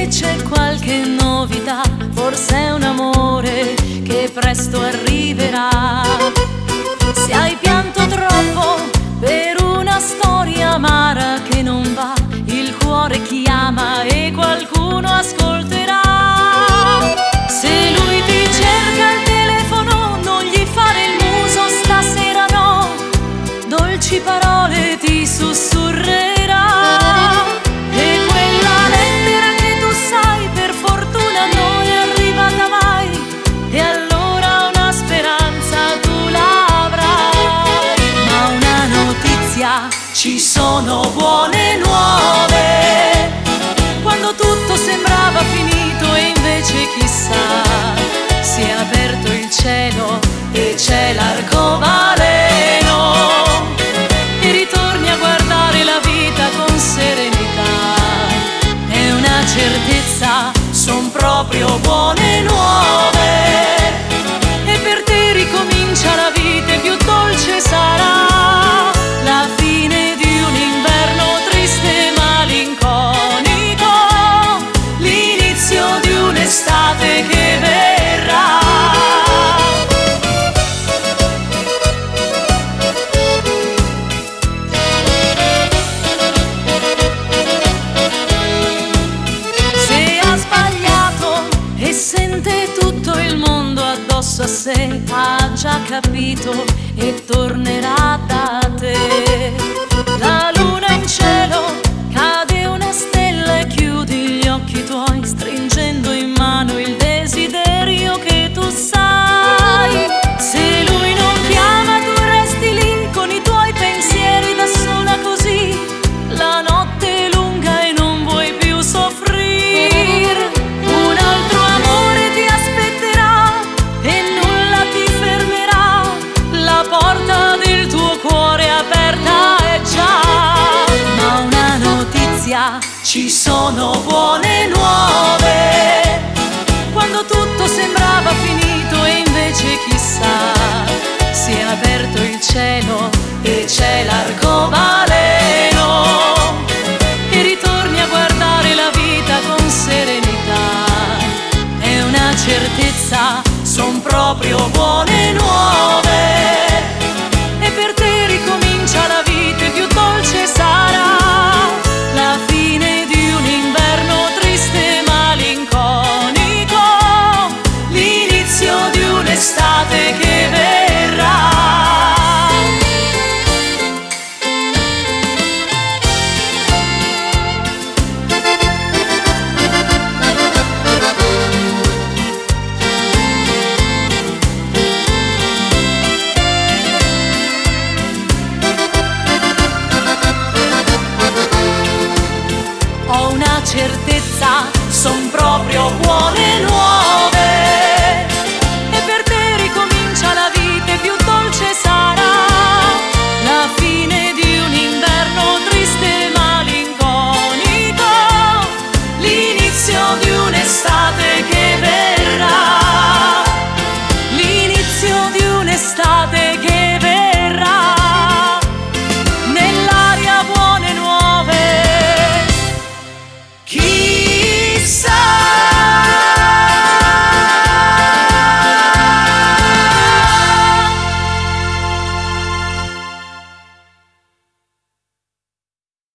che c'è qualche novità, forse è un amore che presto arriverà. Se hai pianto troppo per una storia amara che non va, il cuore chiama e qualcuno ascolterà. Se lui ti cerca al telefono, non gli fare il muso stasera, no, dolci parole ti sussurrerà. E quella lettera che tu sai per fortuna non è arrivata mai, e allora una speranza tu l'avrai. Ma una notizia, ci sono buone nuove, quando tutto sembrava finito e invece chissà, si è aperto il cielo e c'è l'arcobaleno, e ritorni a guardare la vita con serenità. È una certezza, son proprio buone nuove, e per te ricomincia la vita e più dolce sarà la fine di un inverno triste e malinconico, l'inizio di un'estate che verrà. Se ha sbagliato e sente tutto il mondo addosso a sé, ha già capito e tornerà da te. La luna in cielo, cade una stella e chiudi gli occhi tuoi, stringendo in mano il desiderio che tu sai. Se lui non chiama tu resti lì con i tuoi pensieri da sola così, la notte è lunga e non vuoi più soffrire. Un altro amore ti aspetterà e nulla ti fermerà, la porta del tuo cuore è aperta è già. Ma una notizia, ci sono buone nuove, quando tutto sembrava finito e invece chissà, si è aperto il cielo e c'è l'arcobaleno, e ritorni a guardare la vita con serenità. È una certezza, son proprio buone nuove, e per te ricomincia la vita e più dolce sarà la fine di un inverno triste e malinconico, l'inizio di un'estate che verrà. Ho una certezza, son proprio buone nuove,